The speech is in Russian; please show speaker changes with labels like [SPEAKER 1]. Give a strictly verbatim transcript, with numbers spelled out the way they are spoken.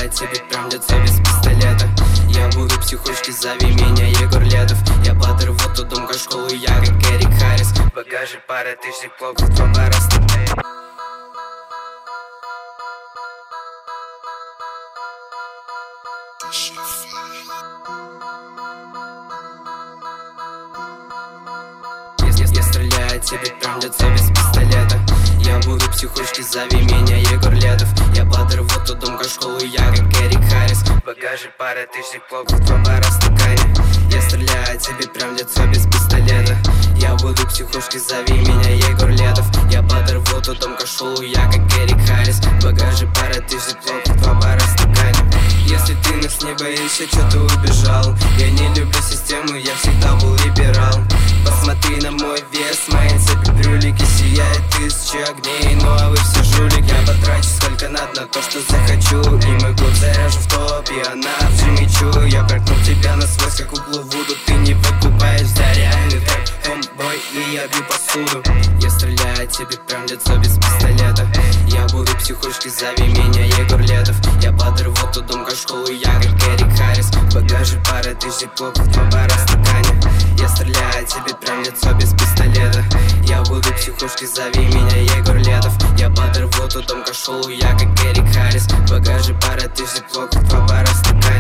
[SPEAKER 1] Стреляет тебе прям в лицо без пистолета. Я буду психушки, зови меня Егор Летов. Я подорву ту дом, как школу, я как Эрик Харрис. В багаже пара тысяч блоков, два пороста. Я стреляю тебе прям в лицо без пистолета. Я буду психушки, зови меня Егор Летов. Я подорву ту дом, как школу, я как Эрик Харрис. В багаже пара тысяч блоков, два пара стакане. Я стреляю тебе прям в лицо без пистолета. Я буду психушки, зови меня Егор Летов. Я подорву ту дом, как школу, я как Эрик Харрис. В багаже пара тысяч блоков, два пара стакане. Если ты нас не боишься, чё ты убежал? Я не люблю систему, я всегда был либерал. Посмотри на мой вес, мои цепи брюлики. Сияет тысячи огней, ну а вы все жулики. Я потрачу сколько надо на то, что захочу. И мой год заряжу в топ, и она в жемчу. Я проткнул тебя насквозь, как углу Вуду. Ты не выкупаешь за реальный трэп, хомбой, и я бью посуду. Я стреляю тебе прям в лицо без пистолета. Я буду психушки, зови меня Егор Летов. Я подорву ту дом, как школу, я как Эрик Харрис. В багаже пара тысяч блоков, два пара стакане. Я стреляю тебе прям в лицо без пистолета. Я буду психушки, зови меня Егор Летов. Я подорву ту дом, как школу, я как Эрик Харрис. В багаже пара тысяч блоков, два пара стакане.